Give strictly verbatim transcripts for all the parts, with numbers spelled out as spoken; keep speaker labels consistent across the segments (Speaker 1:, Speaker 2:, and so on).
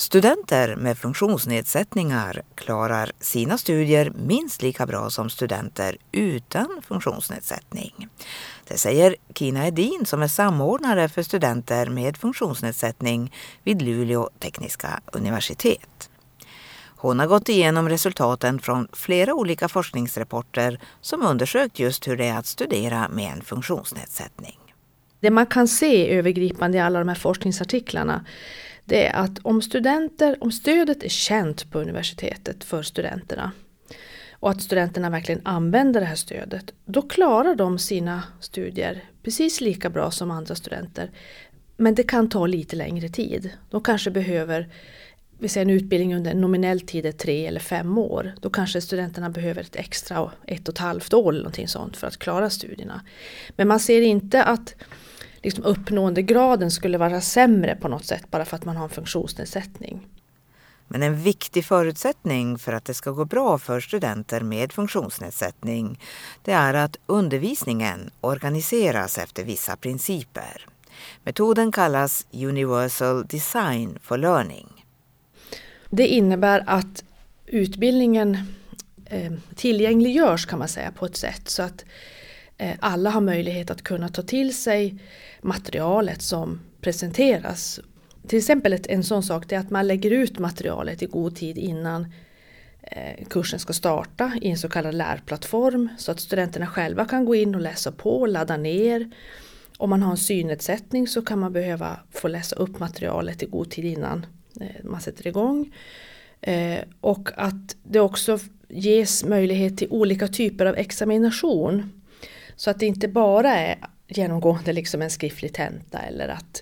Speaker 1: Studenter med funktionsnedsättningar klarar sina studier minst lika bra som studenter utan funktionsnedsättning. Det säger Kina Edin som är samordnare för studenter med funktionsnedsättning vid Luleå tekniska universitet. Hon har gått igenom resultaten från flera olika forskningsrapporter som undersökt just hur det är att studera med en funktionsnedsättning.
Speaker 2: Det man kan se övergripande i alla de här forskningsartiklarna, det är att om studenter, om stödet är känt på universitetet för studenterna och att studenterna verkligen använder det här stödet, då klarar de sina studier precis lika bra som andra studenter. Men det kan ta lite längre tid. De kanske behöver, vi säger en utbildning under en nominell tid är tre eller fem år. Då kanske studenterna behöver ett extra ett och ett halvt år eller någonting sånt för att klara studierna. Men man ser inte att liksom uppnåendegraden skulle vara sämre på något sätt bara för att man har en funktionsnedsättning.
Speaker 1: Men en viktig förutsättning för att det ska gå bra för studenter med funktionsnedsättning, det är att undervisningen organiseras efter vissa principer. Metoden kallas Universal Design for Learning.
Speaker 2: Det innebär att utbildningen eh, tillgängliggörs kan man säga på ett sätt så att eh, alla har möjlighet att kunna ta till sig materialet som presenteras. Till exempel ett, en sån sak är att man lägger ut materialet i god tid innan eh, kursen ska starta i en så kallad lärplattform så att studenterna själva kan gå in och läsa på och ladda ner. Om man har en synnedsättning så kan man behöva få läsa upp materialet i god tid innan eh, man sätter igång. Eh, och att det också ges möjlighet till olika typer av examination så att det inte bara är genomgående liksom en skriftlig tenta eller att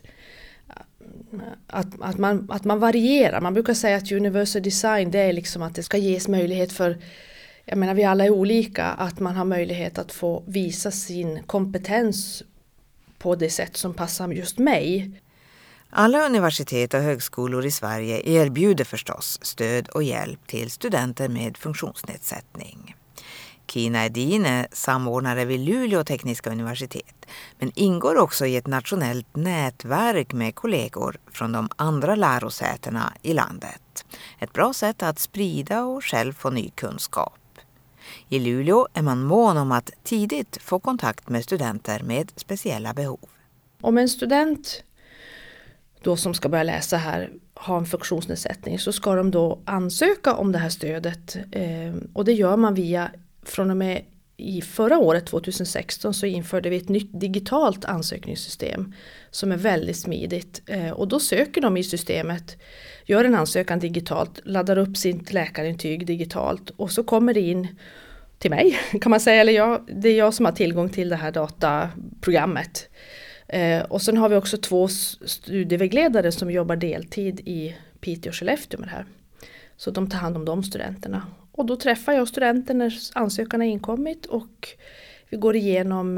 Speaker 2: Att, att, man, att man varierar. Man brukar säga att universal design det är liksom att det ska ges möjlighet för, jag menar vi alla är olika, att man har möjlighet att få visa sin kompetens på det sätt som passar just mig.
Speaker 1: Alla universitet och högskolor i Sverige erbjuder förstås stöd och hjälp till studenter med funktionsnedsättning. Kina Edin är samordnare vid Luleå tekniska universitet men ingår också i ett nationellt nätverk med kollegor från de andra lärosätena i landet. Ett bra sätt att sprida och själv få ny kunskap. I Luleå är man mån om att tidigt få kontakt med studenter med speciella behov.
Speaker 2: Om en student då som ska börja läsa här har en funktionsnedsättning så ska de då ansöka om det här stödet eh, och det gör man via från och med i förra året tjugohundrasexton så införde vi ett nytt digitalt ansökningssystem som är väldigt smidigt och då söker de i systemet, gör en ansökan digitalt, laddar upp sitt läkarintyg digitalt och så kommer det in till mig kan man säga, eller jag, det är jag som har tillgång till det här dataprogrammet. Och sen har vi också två studievägledare som jobbar deltid i Piteå och Skellefteå med det här. Så de tar hand om de studenterna. Och då träffar jag studenter när ansökan har inkommit och vi går igenom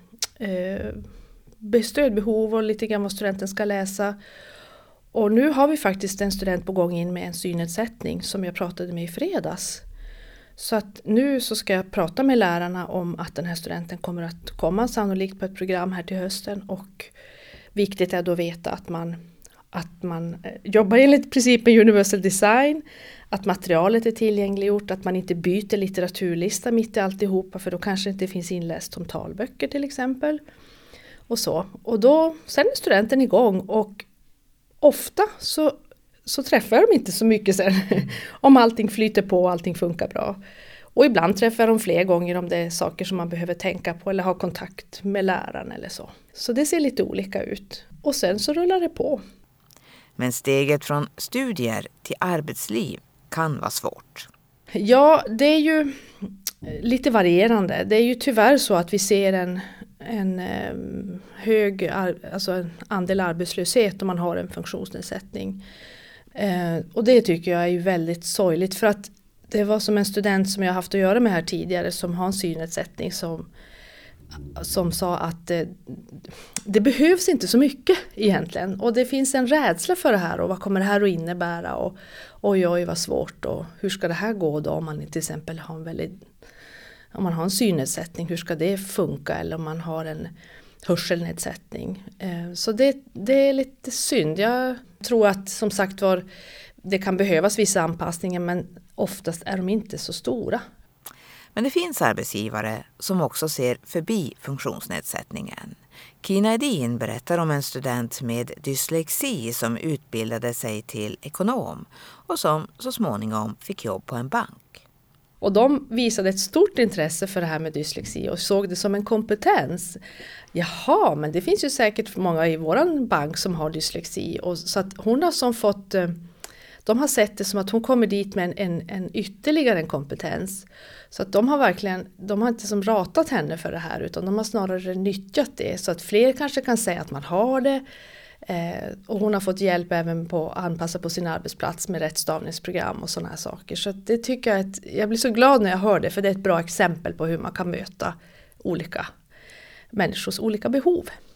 Speaker 2: eh, stödbehov och lite grann vad studenten ska läsa. Och nu har vi faktiskt en student på gång in med en synnedsättning som jag pratade med i fredags. Så att nu så ska jag prata med lärarna om att den här studenten kommer att komma sannolikt på ett program här till hösten. Och viktigt är då att veta att man, att man jobbar enligt principen Universal Design. Att materialet är tillgängliggjort, att man inte byter litteraturlista mitt i alltihopa för då kanske inte finns inläst som talböcker till exempel. Och så. Och då sen är studenten igång och ofta så, så träffar jag dem inte så mycket sen om allting flyter på och allting funkar bra. Och ibland träffar jag dem fler gånger om det är saker som man behöver tänka på eller ha kontakt med läraren eller så. Så det ser lite olika ut. Och sen så rullar det på.
Speaker 1: Men steget från studier till arbetsliv kan vara svårt.
Speaker 2: Ja, det är ju lite varierande. Det är ju tyvärr så att vi ser en, en hög alltså en andel arbetslöshet om man har en funktionsnedsättning. Eh, och det tycker jag är ju väldigt sorgligt för att det var som en student som jag haft att göra med här tidigare som har en synnedsättning som, som sa att det, det behövs inte så mycket egentligen. Och det finns en rädsla för det här och vad kommer det här att innebära och oj oj vad svårt och hur ska det här gå då om man till exempel har en väldigt, om man har en synnedsättning, hur ska det funka eller om man har en hörselnedsättning. Så det, det är lite synd. Jag tror att som sagt var det kan behövas vissa anpassningar, men oftast är de inte så stora.
Speaker 1: Men det finns arbetsgivare som också ser förbi funktionsnedsättningen. Kina Edin berättar om en student med dyslexi som utbildade sig till ekonom och som så småningom fick jobb på en bank.
Speaker 2: Och de visade ett stort intresse för det här med dyslexi och såg det som en kompetens. Jaha, men det finns ju säkert många i våran bank som har dyslexi. Och så att hon har som fått, de har sett det som att hon kommer dit med en, en, en ytterligare en kompetens. Så att de har verkligen, de har inte som ratat henne för det här, utan de har snarare nyttjat det. Så att fler kanske kan säga att man har det. Eh, och hon har fått hjälp även på att anpassa på sin arbetsplats med rättstavningsprogram och sådana här saker. Så att det tycker jag att, jag blir så glad när jag hör det, för det är ett bra exempel på hur man kan möta olika människors olika behov.